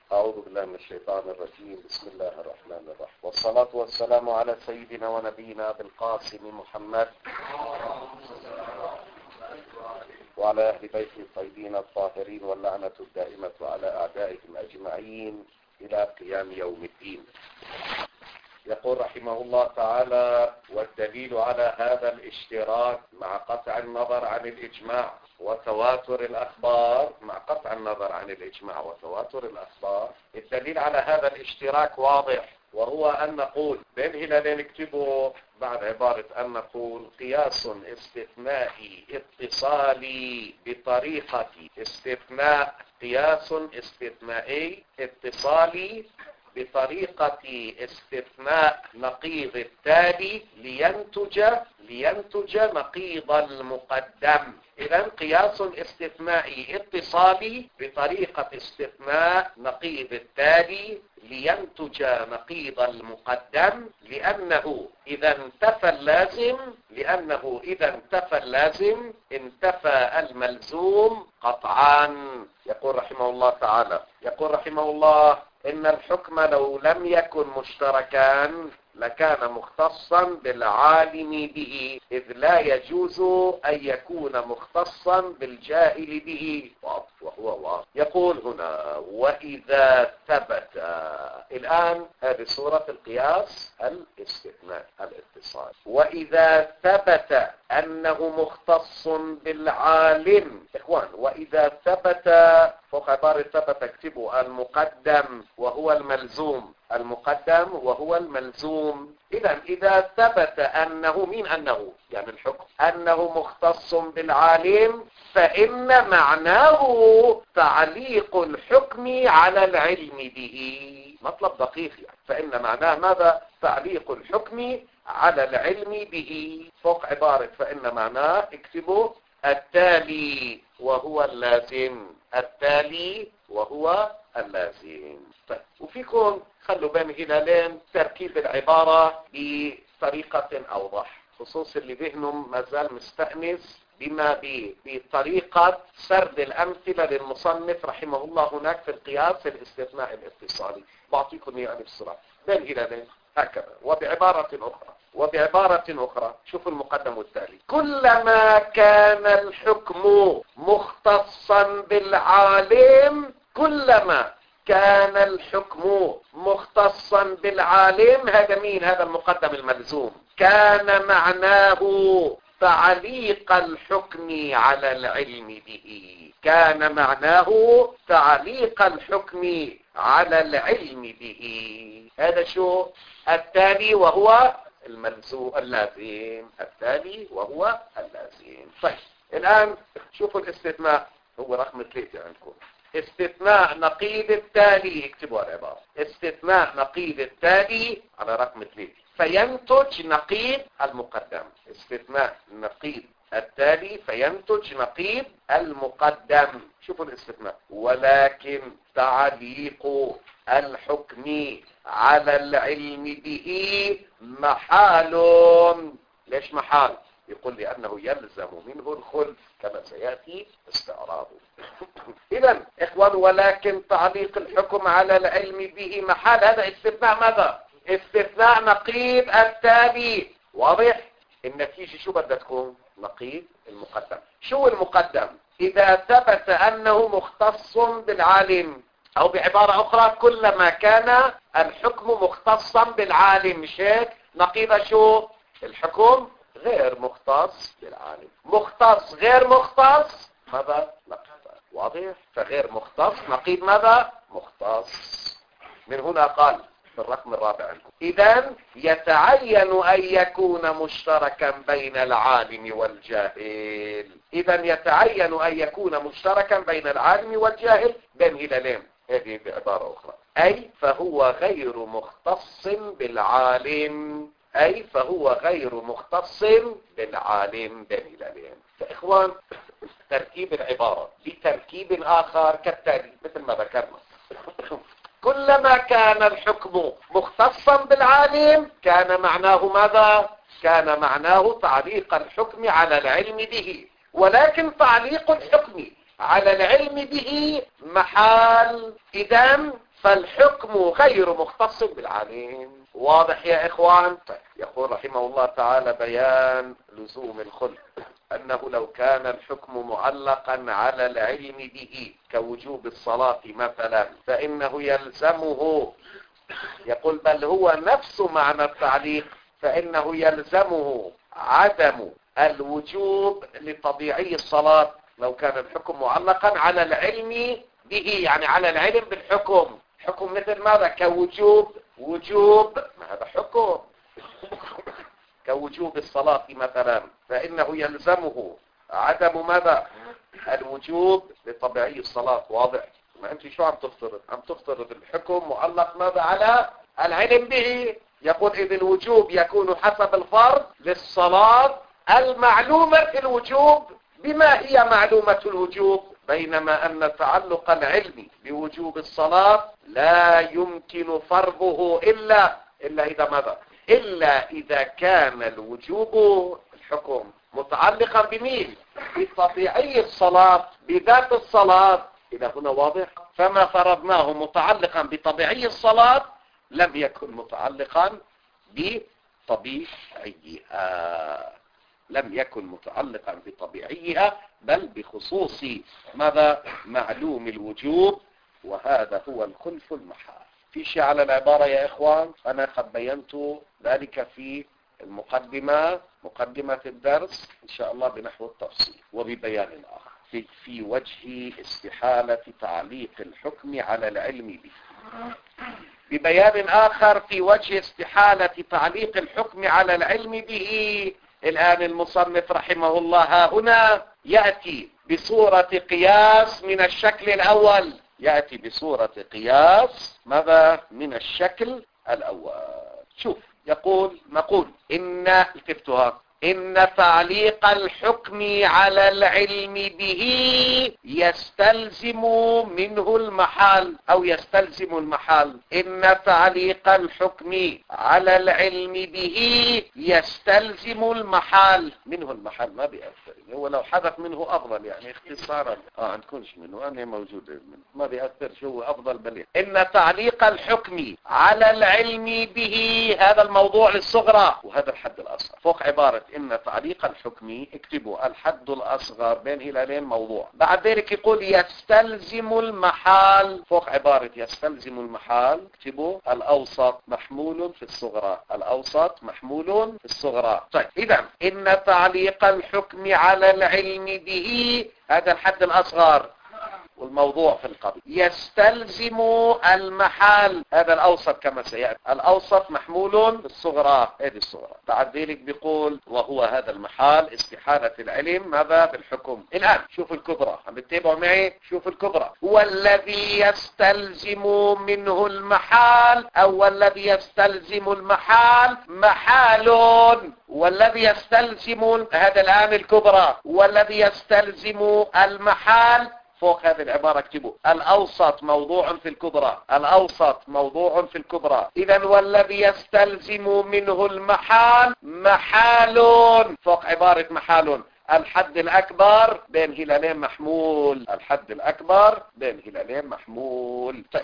أعوذ بالله من الشيطان الرجيم. بسم الله الرحمن الرحيم، والصلاة والسلام على سيدنا ونبينا بالقاسم محمد وعلى أهل بيته الطيبين الطاهرين، واللعنة الدائمة على أعدائهم أجمعين إلى قيام يوم الدين. يقول رحمه الله تعالى: والدليل على هذا الاشتراك مع قطع النظر عن الإجماع وتواتر الأخبار، مع قطع النظر عن الإجماع وتواتر الأخبار، الدليل على هذا الاشتراك واضح، وهو أن نقول بين هلالين نكتبه بعد عبارة أن نقول قياس استثنائي اتصالي بطريقة استثناء، قياس استثنائي اتصالي بطريقة استثناء نقيض التالي لينتج نقيض المقدم. إذن قياس استثنائي اتصالي بطريقة استثناء نقيض التالي لينتج نقيض المقدم، لأنه إذا انتفى اللازم انتفى الملزوم قطعا. يقول رحمه الله تعالى، يقول رحمه الله: إن الحكم لو لم يكن مشتركان لكان مختصا بالعالم به، إذ لا يجوز أن يكون مختصا بالجاهل به، وهو واضح. يقول هنا: وإذا ثبت. الآن هذه صورة القياس الاستثناء الاتصال. وإذا ثبت أنه مختص بالعالم، إخوان، وإذا ثبت، فوق عبارة ثبت اكتبوا المقدم وهو الملزوم، المقدم وهو الملزوم. إذا ثبت أنه أنه يعني الحكم أنه مختص بالعالم، فإن معناه تعليق الحكم على العلم به. مطلب دقيق يعني. فإن معناه ماذا؟ تعليق الحكم على العلم به. فوق عبارة فإن معناه اكتبوا التالي وهو اللازم، التالي وهو اللازم. طيب، وفيكم خلوا بين هلالين تركيب العبارة بطريقة أوضح، خصوص اللي ذهنهم ما زال مستأنس بطريقة سرد الأمثلة للمصنف رحمه الله هناك في القياس الاستثناء الاتصالي. بعطيكم يعني بسرعة بين هلالين هكذا. وبعبارة أخرى شوفوا المقدم والتالي: كلما كان الحكم مختصا بالعالم، كلما كان الحكم مختصا بالعالم، هذا مين؟ هذا المقدم الملزوم. كان معناه تعليق الحكم على العلم به، كان معناه تعليق الحكم على العلم به. هذا شو؟ التالي وهو الملزوم اللازم، التالي وهو اللازم. طيب، الآن شوفوا الاستثناء، هو رقم 3 عندكم. استثناء نقيض التالي، اكتبوا العبارة: استثناء نقيض التالي على رقم 3 فينتج نقيض المقدم. استثناء نقيض التالي فينتج نقيض المقدم. شوفوا الاستثناء: ولكن تعليق الحكم على العلم به محال. ليش محال؟ يقول لأنه يلزم منه الخلف كما سيأتي استعراضه. إذن إخوان، ولكن تعليق الحكم على العلم به محال، هذا استثناء ماذا؟ استثناء نقيض التالي. واضح؟ النتيجة شو بدها تكون؟ نقيض المقدم. شو المقدم؟ إذا ثبت أنه مختص بالعالم، أو بعبارة أخرى كلما كان الحكم مختصا بالعالم، مش هيك؟ نقيض شو؟ الحكم غير مختص بالعالم. مختص غير مختص ماذا؟ نقيض. واضح؟ فغير مختص نقيض ماذا؟ مختص. من هنا قال في الرقم 4 عندكم: إذن يتعين أن يكون مشتركا بين العالم والجاهل. إذن يتعين أن يكون مشتركا بين العالم والجاهل بين هلالين، هذه بعبارة أخرى، أي فهو غير مختص بالعالم، أي فهو غير مختص بالعالم بين هلالين. فإخوان، تركيب العبارة بتركيب آخر كالتالي مثل ما ذكرنا: كلما كان الحكم مختصا بالعالم كان معناه ماذا؟ كان معناه تعليق الحكم على العلم به. ولكن تعليق الحكم على العلم به محال. إذن فالحكم غير مختص بالعالم. واضح يا إخوان؟ يقول رحمه الله تعالى بيان لزوم الخلف أنه لو كان الحكم معلقا على العلم به كوجوب الصلاة مثلا فإنه يلزمه، يقول بل هو نفس معنى التعليق، فإنه يلزمه عدم الوجوب لطبيعي الصلاة لو كان الحكم معلقا على العلم به، يعني على العلم بالحكم. حكم مثل ماذا؟ كوجوب، وجوب ما هذا حكم كوجوب الصلاة مثلا، فإنه يلزمه عدم ماذا؟ الوجوب لطبيعي الصلاة. واضح؟ ما أنت شو عم تفترض؟ عم تفترض الحكم معلق ماذا؟ على العلم به. يقول إذ الوجوب يكون حسب الفرض للصلاة المعلومة الوجوب. بما هي معلومة الوجوب؟ بينما أن تعلق العلم بوجوب الصلاة لا يمكن فرضه إلا إذا ماذا؟ إلا إذا كان الوجوب الحكم متعلقا بمين؟ بطبيعي الصلاة، بذات الصلاة. إلى هنا واضح؟ فما فرضناه متعلقا بطبيعي الصلاة لم يكن متعلقا بطبيعيها، لم يكن متعلقا بطبيعيها بل بخصوص ماذا؟ معلوم الوجوب. وهذا هو الخلف المحال. في شيء على العبارة يا إخوان؟ أنا قد بينت ذلك في المقدمة، مقدمة الدرس إن شاء الله بنحو التفصيل وببيان آخر في وجه استحالة تعليق الحكم على العلم به. ببيان آخر في وجه استحالة تعليق الحكم على العلم به. الآن المصنف رحمه الله ها هنا يأتي بصورة قياس من الشكل الأول، يأتي بصورة قياس ماذا؟ من الشكل الأول. شوف نقول إن كتبتها إن تعليق الحكم على العلم به يستلزم منه المحال أو يستلزم المحال. إن تعليق الحكم على العلم به يستلزم المحال. منه المحال ما بيأثر، هو لو حدث منه أفضل، يعني اختصارا نكونش منه أنا موجود منه ما بيأثر، شو أفضل بليغ. إن تعليق الحكم على العلم به هذا الموضوع للصغرى وهذا الحد الأصغر. فوق عبارة إن تعليق الحكم اكتبوا الحد الأصغر بين هلالين موضوع. بعد ذلك يقول يستلزم المحال. فوق عبارة يستلزم المحال اكتبوا الأوسط محمول في الصغرى، الأوسط محمول في الصغرى. طيب إذا إن تعليق الحكم على العلم به هذا الحد الأصغر والموضوع في القبل. يستلزم المحال هذا الأوسط كما سيأتي، الأوسط محمول بالصغرى، هذه الصغرى. بعد ذلك بيقول وهو هذا المحال استحالة العلم ماذا؟ بالحكم. الآن شوف الكبرى، عم بتتابعوا معي؟ شوف الكبرى. والذي يستلزم منه المحال أو الذي يستلزم المحال محال. والذي يستلزم هذا الآن الكبرى. والذي يستلزم المحال فوق هذه العبارة اكتبوا الأوسط موضوع في الكبرى، الأوسط موضوع في الكبرى. إذن والذي يستلزم منه المحال محال. فوق عبارة محال الحد الأكبر بين هلالين محمول، الحد الأكبر بين هلالين محمول. طيب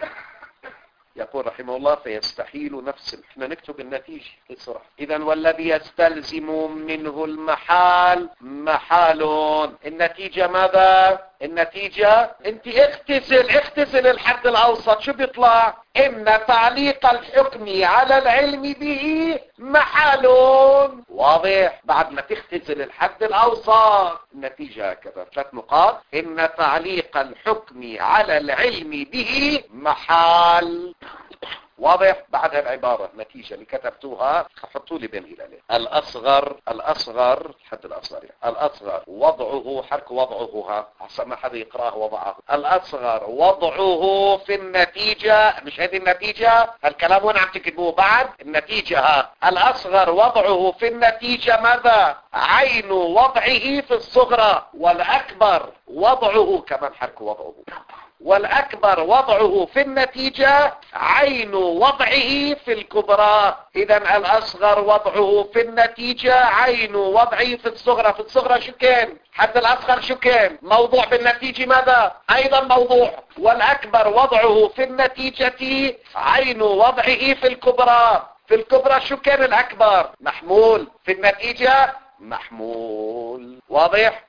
يقول رحمه الله فيستحيل نفس احنا نكتب النتيجة بسرعة. إذن والذي يستلزم منه المحال محال. النتيجة ماذا؟ النتيجة انت اختزل الحد الأوسط. شو بيطلع؟ إن تعليق الحكم على العلم به محال. واضح؟ بعد ما تختزل الحد الأوسط النتيجة هكذا 3 نقاط. إن تعليق الحكم على العلم به محال. واضح؟ بعد العبارة نتيجة اللي كتبتوها حطوا لي بين هلالين. الحد الأصغر يعني. الأصغر وضعه حرك وضعه حسب ما حدا يقراه وضعه. الأصغر وضعه في النتيجة، مش هذه النتيجة الكلام وين عم تكتبوه بعد النتيجة الأصغر وضعه في النتيجة ماذا؟ عين وضعه في الصغرى، والأكبر وضعه كمان حرك وضعه. والأكبر وضعه في النتيجة عين وضعه في الكبرى. إذا الأصغر وضعه في النتيجة عين وضعه في الصغرى. في الصغرى شو كان؟ حتى الأصغر شو كان؟ موضوع بالنتيجة ماذا؟ أيضا موضوع. والأكبر وضعه في النتيجة عين وضعه في الكبرى. في الكبرى شو كان الأكبر؟ محمول. في النتيجة محمول. واضح؟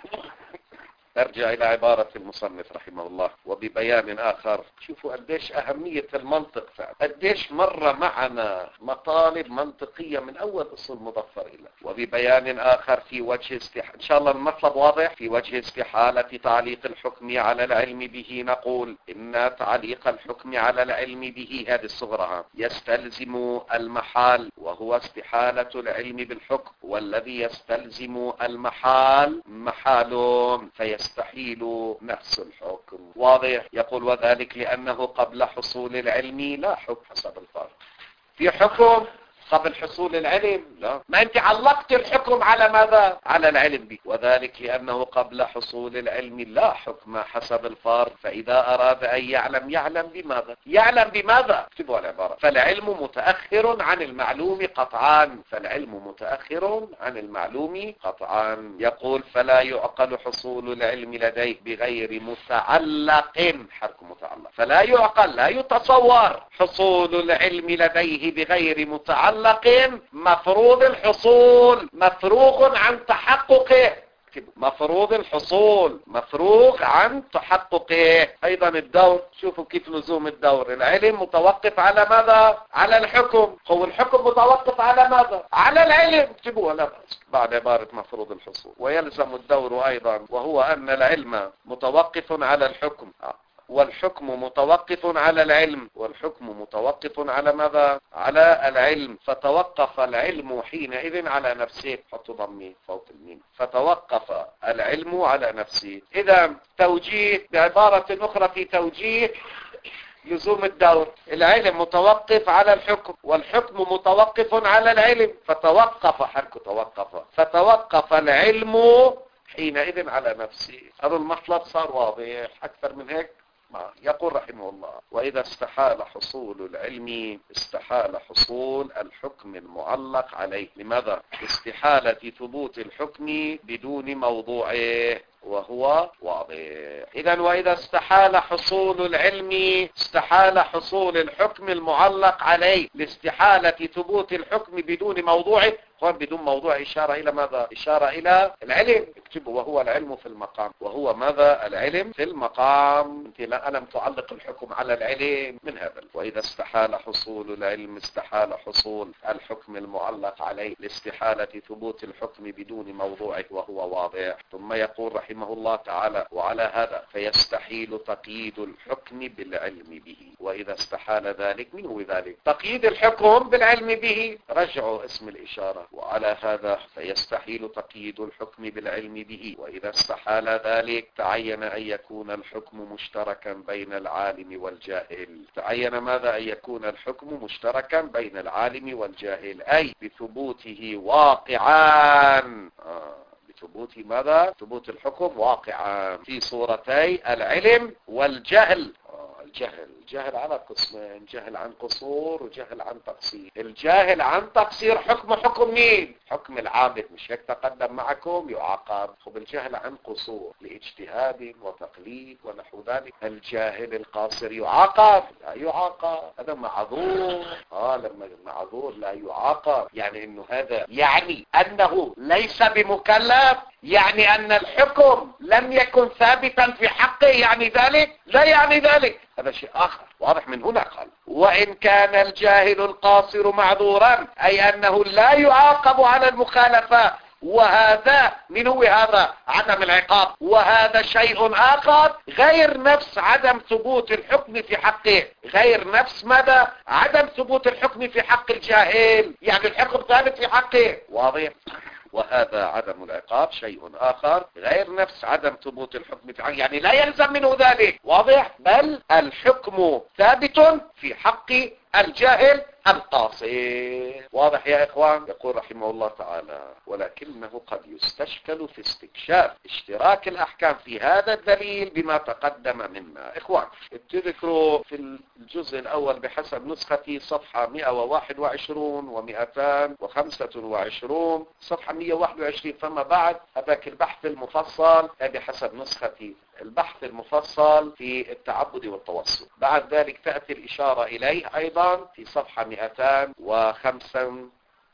ارجع الى عبارة المصنف رحمه الله وببيان اخر. شوفوا قديش اهمية المنطق فعلا، قديش مرة معنا مطالب منطقية من اول اصول مظفر الى. وببيان اخر في وجه ان شاء الله المطلب واضح. في وجه استحالة تعليق الحكم على العلم به نقول ان تعليق الحكم على العلم به، هذه الصغرى، يستلزم المحال، وهو استحالة العلم بالحكم، والذي يستلزم المحال محال فيستحيل نفس الحكم. واضح؟ يقول وذلك لأنه قبل حصول العلم لا حكم حسب الفرق. في حكم قبل حصول العلم؟ لا. ما انت علقت الحكم على ماذا؟ على العلم به. وذلك لأنه قبل حصول العلم لا حكم حسب الفرق. فإذا أراد أن يعلم بماذا؟ يعلم بماذا؟ اكتبوا العبارة. فالعلم متأخر عن المعلوم قطعا. فالعلم متأخر عن المعلوم قطعا. يقول فلا يعقل حصول العلم لديه بغير متعلق. حرك متعلق. فلا يعقل، لا يتصور حصول العلم لديه بغير متعلق مفروض الحصول، مفروغ عن تحققه. مفروض الحصول مفروغ عن تحققه. ايضا الدور، شوفوا كيف لزوم الدور. العلم متوقف على ماذا؟ على الحكم. هو الحكم متوقف على ماذا؟ على العلم. اكتبوها لا بأس بعد عبارة مفروض الحصول. ويلزم الدور ايضا، وهو ان العلم متوقف على الحكم، والحكم متوقف على العلم، والحكم متوقف على ماذا؟ على العلم. فتوقف العلم حينئذ على نفسه. حطوا ضمي فوق الميم. فتوقف العلم على نفسه. إذا توجيه بعبارة أخرى في توجيه لزوم الدور. العلم متوقف على الحكم، والحكم متوقف على العلم. فتوقف، حرك توقف، فتوقف العلم حينئذ على نفسه. هذا المطلب صار واضح أكثر من هيك؟ يقول رحمه الله وإذا استحال حصول العلم استحال حصول الحكم المعلق عليه. لماذا؟ استحالة ثبوت الحكم بدون موضوعه، وهو واضح. إذن وإذا استحال حصول العلم استحال حصول الحكم المعلق عليه. لاستحالة ثبوت الحكم بدون موضوعه. هون بدون موضوع إشارة إلى ماذا؟ إشارة إلى العلم. اكتبوا وهو العلم في المقام. وهو ماذا؟ العلم في المقام. انت لا ألم تعلق الحكم على العلم من هذا. وإذا استحال حصول العلم استحال حصول الحكم المعلق عليه لاستحالة ثبوت الحكم بدون موضوعه، وهو واضح. ثم يقول رحمه الله تعالى وعلى هذا فيستحيل تقييد الحكم بالعلم به. وإذا استحال ذلك، من هو ذلك؟ تقييد الحكم بالعلم به. رجعوا اسم الإشارة. وعلى هذا فيستحيل تقييد الحكم بالعلم به. وإذا استحال ذلك تعين أن يكون الحكم مشتركا بين العالم والجاهل. تعين ماذا؟ أن يكون الحكم مشتركا بين العالم والجاهل، أي بثبوته واقعا. بثبوت ماذا؟ ثبوت الحكم واقعا في صورتي العلم والجهل. الجهل على قسمين، جهل عن قصور وجهل عن تقصير. الجاهل عن تقصير حكم مين؟ حكم العابد، مش هيك تقدم معكم؟ يعاقب. وبالجهل عن قصور لاجتهاد وتقليد ونحو ذلك. الجاهل القاصر يعاقب؟ لا يعاقب، هذا معذور. لما معذور لا يعاقب. يعني انه هذا يعني انه ليس بمكلف، يعني ان الحكم لم يكن ثابتا في حقه، يعني ذلك؟ لا يعني ذلك، هذا شيء آخر. واضح؟ من هنا قال وإن كان الجاهل القاصر معذورا، أي أنه لا يعاقب على المخالفة. وهذا من هو هذا؟ عدم العقاب. وهذا شيء آخر غير نفس عدم ثبوت الحكم في حقه. غير نفس ماذا؟ عدم ثبوت الحكم في حق الجاهل، يعني الحكم ثابت في حقه. واضح؟ وهذا عدم العقاب شيء آخر غير نفس عدم ثبوت الحكم في حقه، يعني لا يلزم منه ذلك. واضح؟ بل الحكم ثابت في حق الجاهل القاصد. واضح يا إخوان؟ يقول رحمه الله تعالى: ولكنه قد يستشكل في استكشاف اشتراك الأحكام في هذا الدليل بما تقدم منا. إخوان، تذكروا في الجزء الأول بحسب نسختي صفحة 121 و225، صفحة 121 فما بعد هذاك البحث المفصل بحسب نسختي، البحث المفصل في التعبد والتوسل. بعد ذلك تأتي الإشارة إليه أيضا في صفحة 225.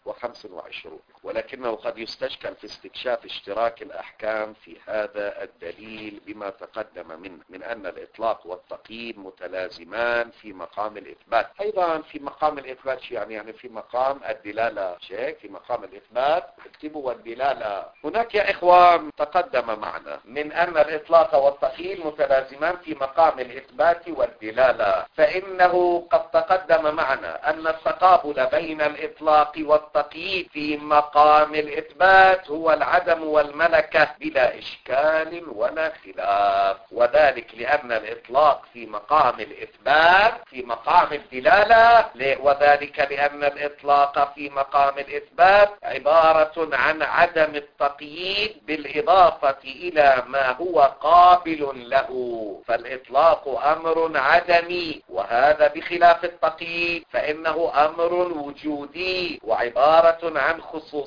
ولكنه قد يستشكل في استكشاف اشتراك الأحكام في هذا الدليل بما تقدم من أن الإطلاق والتقييد متلازمان في مقام الإثبات. أيضا في مقام الإثبات يعني في مقام الدلالة، شيء في مقام الإثبات اكتبوا والدلالة. هناك يا إخوان تقدم معنا من أن الإطلاق والتقييد متلازمان في مقام الإثبات والدلالة، فإنه قد تقدم معنا أن التقابل بين الإطلاق والتقييد في مقام الإثبات هو العدم والملكة بلا إشكال ولا خلاف، وذلك لأن الإطلاق في مقام الإثبات في مقام الدلالة، وذلك لأن الإطلاق في مقام الإثبات عبارة عن عدم التقييد بالإضافة إلى ما هو قابل له، فالإطلاق أمر عدمي، وهذا بخلاف التقييد فإنه أمر وجودي وعبارة عن خصوصية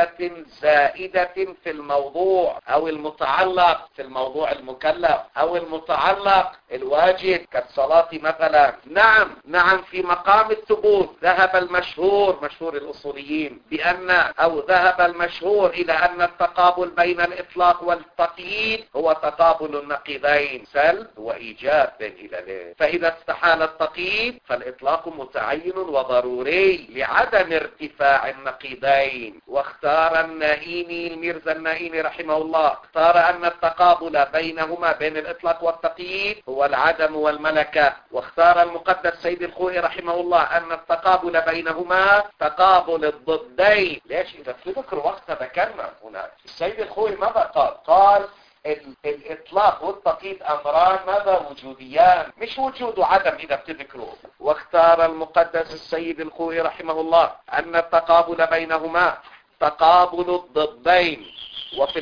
زائدة في الموضوع أو المتعلق في الموضوع المكلف أو المتعلق الواجب كالصلاة مثلا. نعم في مقام الثبوت ذهب المشهور، مشهور الأصوليين، ذهب المشهور إلى أن التقابل بين الإطلاق والتقييد هو تقابل النقيضين سلب وإيجاب بين هلالين، فإذا استحال التقييد فالإطلاق متعين وضروري لعدم ارتفاع النقيضين. واختار النائيني الميرزا النائيني رحمه الله اختار أن التقابل بينهما بين الإطلاق والتقييد هو العدم والملكة، واختار المقدس سيد الخوئي رحمه الله أن التقابل بينهما تقابل الضدين. ليش؟ إذا تذكروا وقت ذكرنا هناك السيد الخوئي ماذا قال الإطلاق والتقييد أمران ماذا وجوديان، مش وجود وعدم إذا بتذكروا. واختار المقدس السيد الخوئي رحمه الله أن التقابل بينهما تقابل الضدين، وفي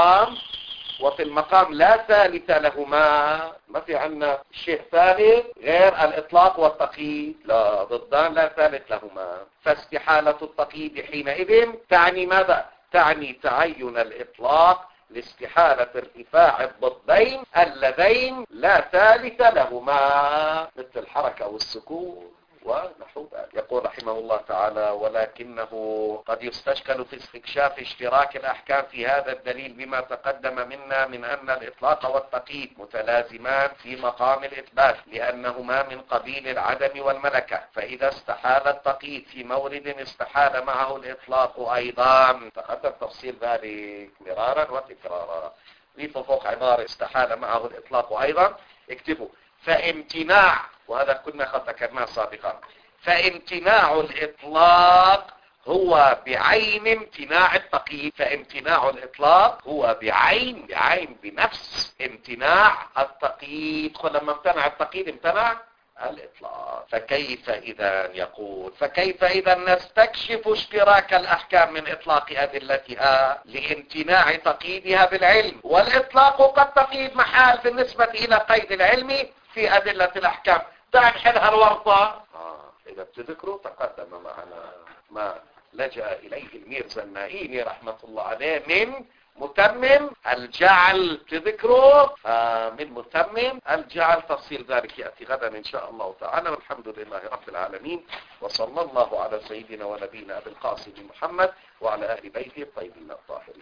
المقام لا ثالث لهما، ما في عنا شيء ثالث غير الإطلاق والتقييد، لا ضدان لا ثالث لهما، فاستحالة التقييد حينئذ تعني ماذا؟ تعني تعين الإطلاق لاستحالة ارتفاع الضدين اللذين لا ثالث لهما مثل الحركة والسكون ونحو ذلك. يقول رحمه الله تعالى: ولكنه قد يستشكل في استكشاف اشتراك الأحكام في هذا الدليل بما تقدم منا من أن الإطلاق والتقييد متلازمان في مقام الإثبات لأنهما من قبيل العدم والملكة، فإذا استحال التقييد في مورد استحال معه الإطلاق أيضا. تقدم تفصيل ذلك مرارا وتكرارا. ضيفوا فوق عبارة استحال معه الإطلاق أيضا اكتبوا فامتناع، وهذا كنا قد ذكرناه سابقا، فامتناع الإطلاق هو بعين امتناع التقييد، فامتناع الإطلاق هو بعين بنفس امتناع التقييد، لما امتنع التقييد امتنع الإطلاق. فكيف إذا نستكشف اشتراك الأحكام من إطلاق أدلتها لامتناع تقييدها بالعلم، والإطلاق قد تقييد محال بالنسبة إلى قيد العلم في أدلة الأحكام. تعال نحلها الورطة. إذا بتذكروا تقدم معنا ما لجأ إليه الميرزا النائيني رحمة الله عليه من متمم الجعل، تذكروا من متمم الجعل. تفصيل ذلك يأتي غدا إن شاء الله تعالى، والحمد لله رب العالمين، وصلى الله على سيدنا ونبينا أبي القاسم محمد وعلى أهل بيته الطيبين الطاهرين.